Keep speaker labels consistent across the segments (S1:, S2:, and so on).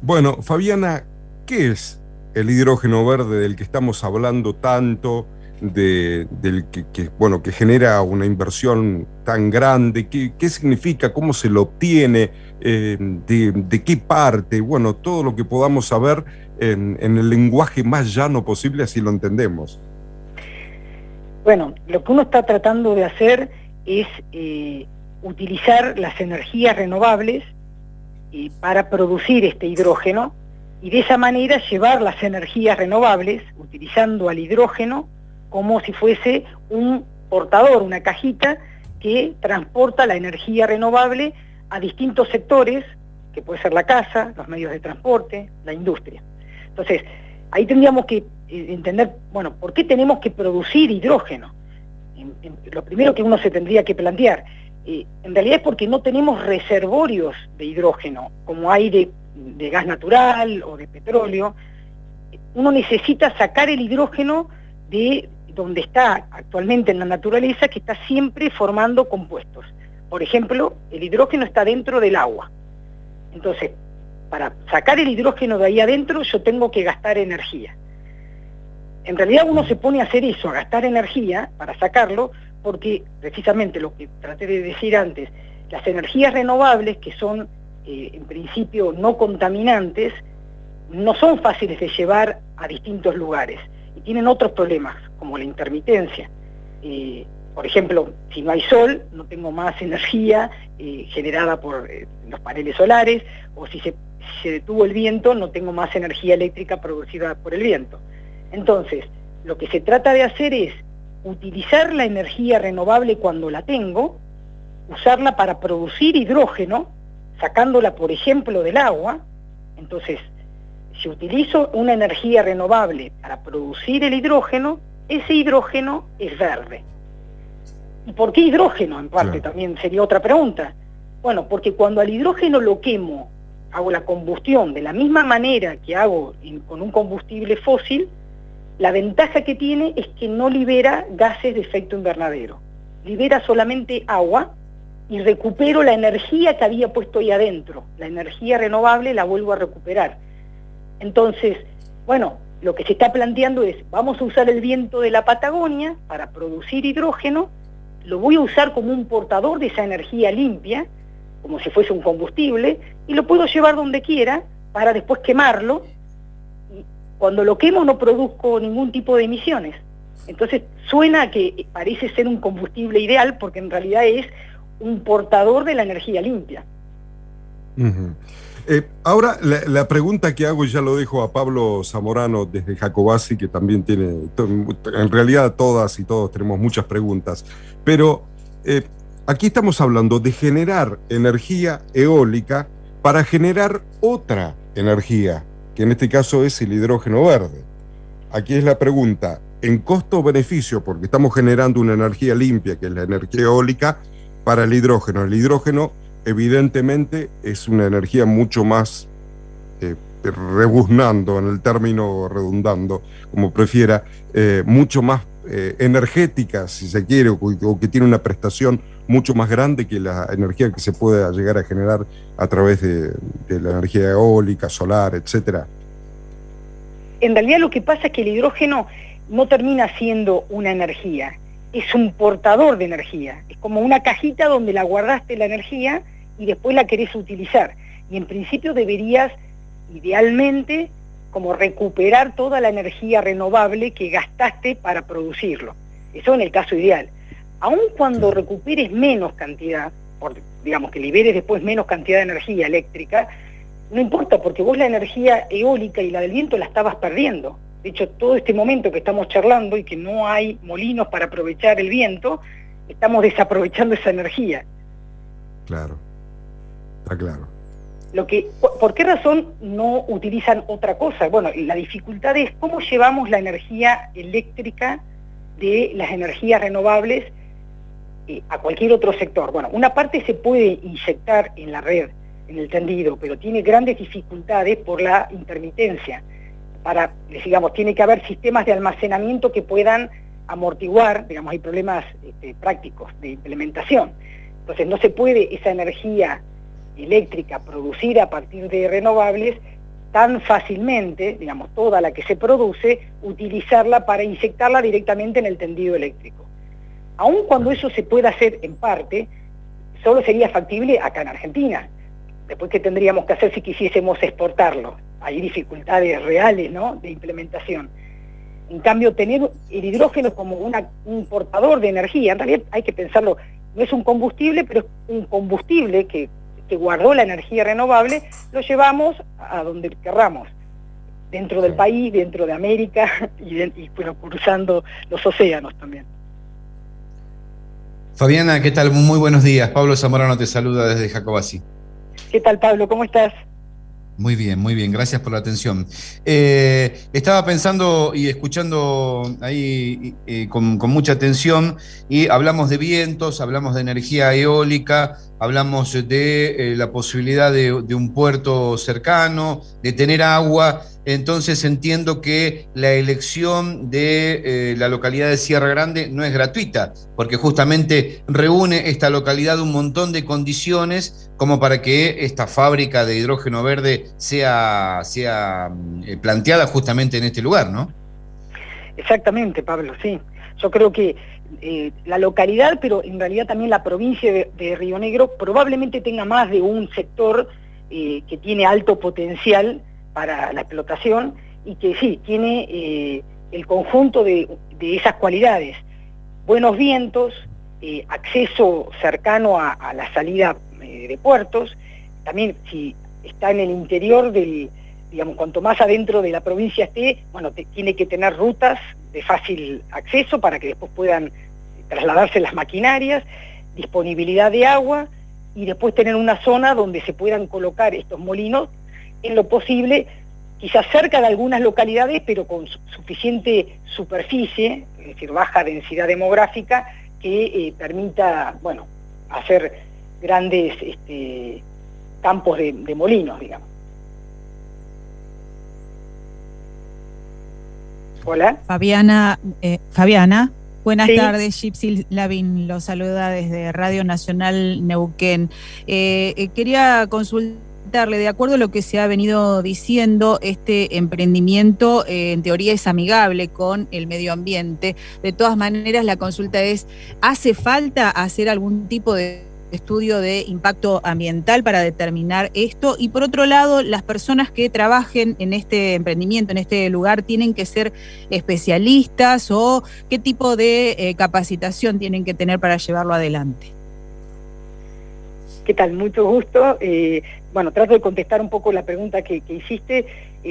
S1: Bueno, Fabiana, ¿qué es el hidrógeno verde del que estamos hablando tanto, del bueno, que genera una inversión tan grande? ¿Qué significa? ¿Cómo se lo obtiene? ¿De qué parte? Bueno, todo lo que podamos saber en el lenguaje más llano posible, así lo entendemos.
S2: Bueno, lo que uno está tratando de hacer es utilizar las energías renovables para producir este hidrógeno y de esa manera llevar las energías renovables, utilizando al hidrógeno como si fuese un portador, una cajita que transporta la energía renovable a distintos sectores, que puede ser la casa, los medios de transporte, la industria. Entonces, ahí tendríamos que entender, bueno, ¿por qué tenemos que producir hidrógeno? Lo primero que uno se tendría que plantear, en realidad es porque no tenemos reservorios de hidrógeno, como hay de gas natural o de petróleo. Uno necesita sacar el hidrógeno de donde está actualmente en la naturaleza, que está siempre formando compuestos. Por ejemplo, el hidrógeno está dentro del agua. Entonces, para sacar el hidrógeno de ahí adentro, yo tengo que gastar energía. En realidad uno se pone a hacer eso, a gastar energía para sacarlo, porque precisamente lo que traté de decir antes, las energías renovables, que son en principio no contaminantes, no son fáciles de llevar a distintos lugares y tienen otros problemas, como la intermitencia. Por ejemplo, si no hay sol, no tengo más energía generada por los paneles solares, o si se detuvo el viento, no tengo más energía eléctrica producida por el viento. Entonces, lo que se trata de hacer es utilizar la energía renovable cuando la tengo, usarla para producir hidrógeno, sacándola, por ejemplo, del agua. Entonces, si utilizo una energía renovable para producir el hidrógeno, ese hidrógeno es verde. ¿Y por qué hidrógeno? En parte también sería otra pregunta. Bueno, porque cuando al hidrógeno lo quemo, hago la combustión de la misma manera que hago con un combustible fósil, la ventaja que tiene es que no libera gases de efecto invernadero, libera solamente agua y recupero la energía que había puesto ahí adentro, la energía renovable la vuelvo a recuperar. Entonces, bueno, lo que se está planteando es, vamos a usar el viento de la Patagonia para producir hidrógeno, lo voy a usar como un portador de esa energía limpia, como si fuese un combustible, y lo puedo llevar donde quiera para después quemarlo. Cuando lo quemo no produzco ningún tipo de emisiones. Entonces suena que parece ser un combustible ideal, porque en realidad es un portador de la energía limpia.
S1: Ahora la pregunta que hago, y ya lo dejo a Pablo Zamorano desde Jacobasi, que también tiene, en realidad todas y todos tenemos muchas preguntas, pero aquí estamos hablando de generar energía eólica para generar otra energía, que en este caso es el hidrógeno verde. Aquí es la pregunta, en costo-beneficio, porque estamos generando una energía limpia, que es la energía eólica, para el hidrógeno. El hidrógeno, evidentemente, es una energía mucho más, rebuznando en el término, redundando, como prefiera, mucho más energética, si se quiere, o que tiene una prestación mucho más grande que la energía que se puede llegar a generar a través de la energía eólica, solar, etcétera.
S2: En realidad lo que pasa es que el hidrógeno no termina siendo una energía, es un portador de energía, es como una cajita donde la guardaste la energía y después la querés utilizar, y en principio deberías, idealmente, como recuperar toda la energía renovable que gastaste para producirlo. Eso en el caso ideal. Aun cuando recuperes menos cantidad, digamos que liberes después menos cantidad de energía eléctrica, no importa, porque vos la energía eólica y la del viento la estabas perdiendo. De hecho, todo este momento que estamos charlando y que no hay molinos para aprovechar el viento, estamos desaprovechando esa energía.
S1: Claro, está claro.
S2: ¿Por qué razón no utilizan otra cosa? Bueno, la dificultad es cómo llevamos la energía eléctrica de las energías renovables a cualquier otro sector. Bueno, una parte se puede inyectar en la red, en el tendido, pero tiene grandes dificultades por la intermitencia. Digamos, tiene que haber sistemas de almacenamiento que puedan amortiguar, digamos, hay problemas prácticos de implementación. Entonces no se puede esa energía eléctrica producida a partir de renovables tan fácilmente, digamos, toda la que se produce, utilizarla para inyectarla directamente en el tendido eléctrico. Aun cuando eso se pueda hacer en parte, solo sería factible acá en Argentina. Después, ¿qué tendríamos que hacer si quisiésemos exportarlo? Hay dificultades reales, ¿no?, de implementación. En cambio, tener el hidrógeno como un portador de energía, en realidad hay que pensarlo, no es un combustible, pero es un combustible que guardó la energía renovable, lo llevamos a donde querramos, dentro del país, dentro de América y bueno, cruzando los océanos también.
S3: Fabiana, ¿qué tal? Muy buenos días. Pablo Zamorano te saluda desde Jacobasi.
S2: ¿Qué tal, Pablo? ¿Cómo estás?
S3: Muy bien, gracias por la atención. Estaba pensando y escuchando ahí con mucha atención, y hablamos de vientos, hablamos de energía eólica, hablamos de la posibilidad de un puerto cercano, de tener agua. Entonces entiendo que la elección de la localidad de Sierra Grande no es gratuita, porque justamente reúne esta localidad un montón de condiciones como para que esta fábrica de hidrógeno verde sea planteada justamente en este lugar, ¿no?
S2: Exactamente, Pablo, sí. Yo creo que la localidad, pero en realidad también la provincia de Río Negro, probablemente tenga más de un sector que tiene alto potencial para la explotación y que sí, tiene el conjunto de esas cualidades. Buenos vientos, acceso cercano a la salida de puertos, también si está en el interior digamos, cuanto más adentro de la provincia esté, bueno, tiene que tener rutas de fácil acceso para que después puedan trasladarse las maquinarias, disponibilidad de agua y después tener una zona donde se puedan colocar estos molinos en lo posible, quizás cerca de algunas localidades, pero con suficiente superficie, es decir, baja densidad demográfica, que permita, bueno, hacer grandes campos de molinos, digamos. Hola.
S4: Fabiana, buenas
S2: Sí.
S4: tardes. Gypsy Lavín lo saluda desde Radio Nacional Neuquén. Quería consultarle, de acuerdo a lo que se ha venido diciendo, este emprendimiento en teoría es amigable con el medio ambiente. De todas maneras, la consulta es, ¿hace falta hacer algún tipo de estudio de impacto ambiental para determinar esto? Y por otro lado, las personas que trabajen en este emprendimiento, en este lugar, ¿tienen que ser especialistas o qué tipo de capacitación tienen que tener para llevarlo adelante?
S2: ¿Qué tal? Mucho gusto. Bueno, trato de contestar un poco la pregunta que hiciste.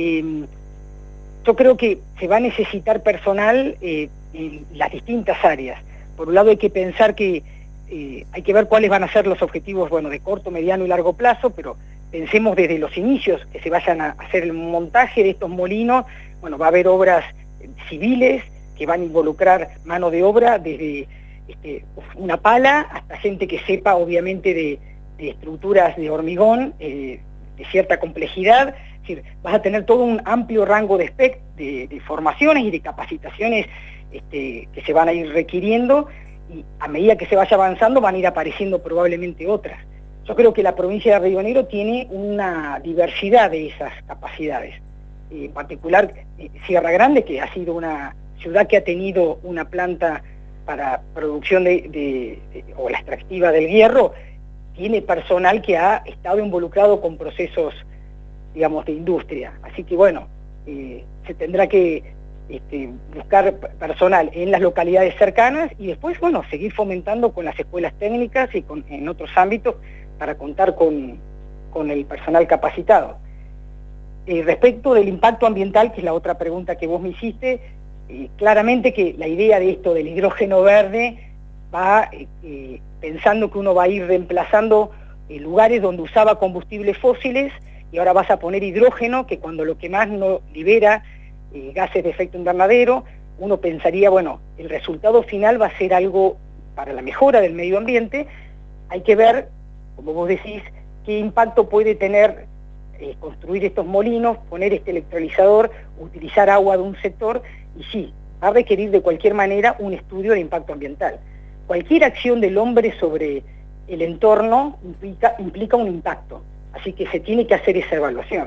S2: Yo creo que se va a necesitar personal en las distintas áreas. Por un lado hay que pensar que hay que ver cuáles van a ser los objetivos, bueno, de corto, mediano y largo plazo, pero pensemos desde los inicios que se vayan a hacer el montaje de estos molinos. Bueno, va a haber obras civiles que van a involucrar mano de obra desde una pala hasta gente que sepa obviamente de estructuras de hormigón de cierta complejidad. Es decir, vas a tener todo un amplio rango de formaciones y de capacitaciones que se van a ir requiriendo, y a medida que se vaya avanzando van a ir apareciendo probablemente otras. Yo creo que la provincia de Río Negro tiene una diversidad de esas capacidades. En particular, Sierra Grande, que ha sido una ciudad que ha tenido una planta para producción o la extractiva del hierro, tiene personal que ha estado involucrado con procesos, digamos, de industria. Así que bueno, se tendrá que buscar personal en las localidades cercanas y después, bueno, seguir fomentando con las escuelas técnicas y en otros ámbitos para contar con el personal capacitado. Respecto del impacto ambiental, que es la otra pregunta que vos me hiciste, claramente que la idea de esto del hidrógeno verde va pensando que uno va a ir reemplazando lugares donde usaba combustibles fósiles y ahora vas a poner hidrógeno, que cuando lo quemás no libera gases de efecto invernadero. Uno pensaría, bueno, el resultado final va a ser algo para la mejora del medio ambiente. Hay que ver, como vos decís, qué impacto puede tener construir estos molinos, poner este electrolizador, utilizar agua de un sector, y sí, va a requerir de cualquier manera un estudio de impacto ambiental. Cualquier acción del hombre sobre el entorno implica un impacto, así que se tiene que hacer esa evaluación.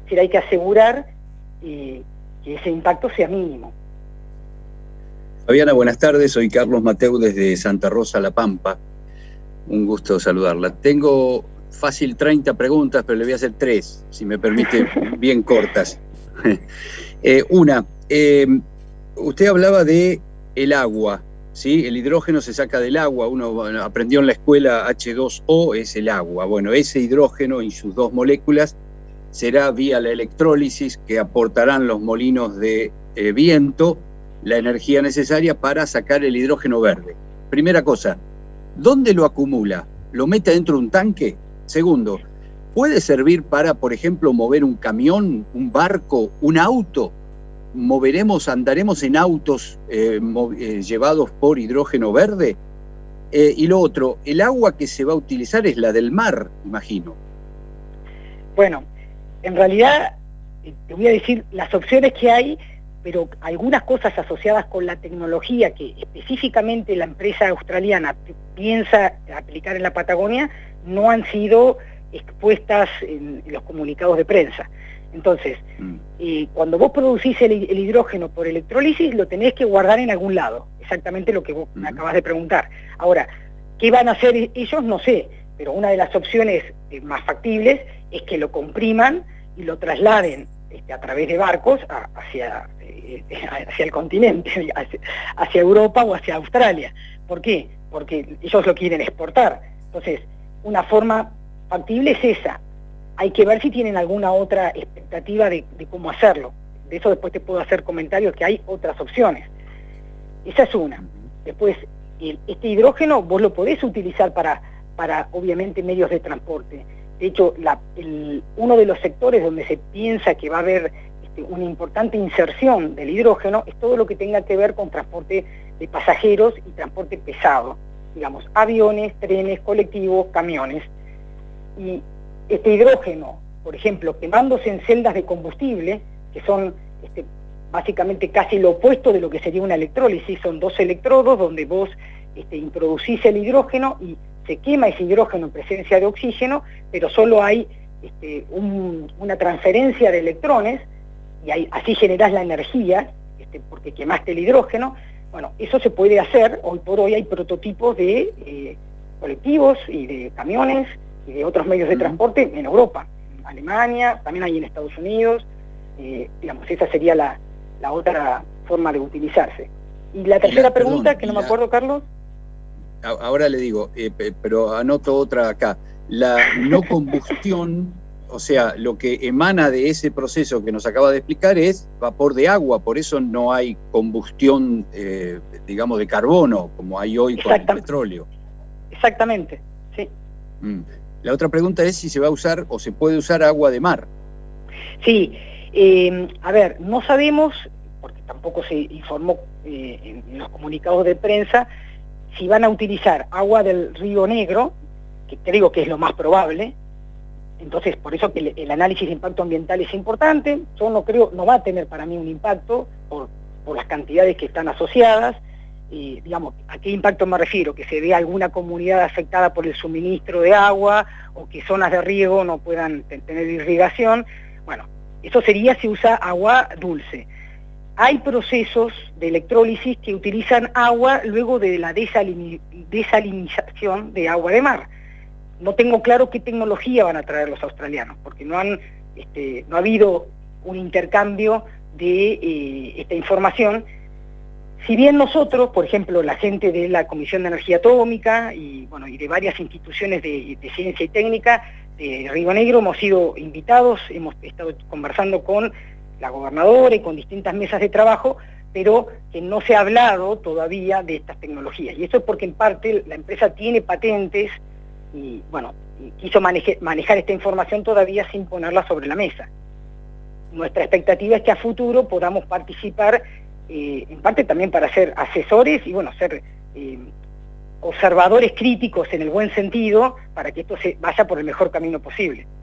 S2: decir, hay que asegurar que ese impacto sea mínimo.
S5: Fabiana, buenas tardes, soy Carlos Mateu desde Santa Rosa, La Pampa. Un gusto saludarla. Tengo fácil 30 preguntas, pero le voy a hacer 3, si me permite, bien cortas. Una, usted hablaba de el agua, ¿sí? El hidrógeno se saca del agua, uno aprendió en la escuela H2O, es el agua. Bueno, ese hidrógeno y sus 2 moléculas será vía la electrólisis que aportarán los molinos de viento la energía necesaria para sacar el hidrógeno verde. Primera cosa, ¿dónde lo acumula? ¿Lo mete dentro de un tanque? Segundo, ¿puede servir para, por ejemplo, mover un camión, un barco, un auto? ¿Andaremos en autos llevados por hidrógeno verde? Y lo otro, el agua que se va a utilizar es la del mar, imagino.
S2: Bueno, en realidad, te voy a decir las opciones que hay, pero algunas cosas asociadas con la tecnología que específicamente la empresa australiana piensa aplicar en la Patagonia no han sido expuestas en los comunicados de prensa. Entonces, cuando vos producís el hidrógeno por electrólisis, lo tenés que guardar en algún lado, exactamente lo que vos me acabas de preguntar. Ahora, ¿qué van a hacer ellos? No sé, pero una de las opciones más factibles es que lo compriman y lo trasladen a través de barcos hacia el continente, hacia Europa o hacia Australia. ¿Por qué? Porque ellos lo quieren exportar. Entonces, una forma factible es esa. Hay que ver si tienen alguna otra expectativa de cómo hacerlo. De eso después te puedo hacer comentarios, que hay otras opciones. Esa es una. Después, este hidrógeno vos lo podés utilizar para obviamente, medios de transporte. De hecho, uno de los sectores donde se piensa que va a haber una importante inserción del hidrógeno es todo lo que tenga que ver con transporte de pasajeros y transporte pesado. Digamos, aviones, trenes, colectivos, camiones. Y este hidrógeno, por ejemplo, quemándose en celdas de combustible, que son básicamente casi lo opuesto de lo que sería una electrólisis, son 2 electrodos donde vos introducís el hidrógeno y se quema ese hidrógeno en presencia de oxígeno, pero solo hay una transferencia de electrones, y así generás la energía, porque quemaste el hidrógeno. Bueno, eso se puede hacer. Hoy por hoy hay prototipos de colectivos y de camiones y de otros medios de transporte en Europa, en Alemania, también hay en Estados Unidos. Digamos, esa sería la otra forma de utilizarse. Y la tercera pregunta, que no me acuerdo, Carlos.
S5: Ahora le digo, pero anoto otra acá. La no combustión, o sea, lo que emana de ese proceso que nos acaba de explicar es vapor de agua, por eso no hay combustión, digamos, de carbono, como hay hoy con el petróleo.
S2: Exactamente, sí.
S5: La otra pregunta es si se va a usar o se puede usar agua de mar.
S2: Sí, a ver, no sabemos, porque tampoco se informó en los comunicados de prensa, si van a utilizar agua del Río Negro, que creo que es lo más probable. Entonces, por eso que el análisis de impacto ambiental es importante. Yo no va a tener para mí un impacto por las cantidades que están asociadas. Digamos, ¿a qué impacto me refiero? Que se vea alguna comunidad afectada por el suministro de agua, o que zonas de riego no puedan tener irrigación. Bueno, eso sería si usa agua dulce. Hay procesos de electrólisis que utilizan agua luego de la desalinización de agua de mar. No tengo claro qué tecnología van a traer los australianos, porque no ha habido un intercambio de esta información. Si bien nosotros, por ejemplo, la gente de la Comisión de Energía Atómica y de varias instituciones de ciencia y técnica de Río Negro hemos sido invitados, hemos estado conversando con la gobernadora y con distintas mesas de trabajo, pero que no se ha hablado todavía de estas tecnologías. Y eso es porque en parte la empresa tiene patentes y quiso manejar esta información todavía sin ponerla sobre la mesa. Nuestra expectativa es que a futuro podamos participar, en parte también para ser asesores y ser observadores críticos en el buen sentido, para que esto se vaya por el mejor camino posible.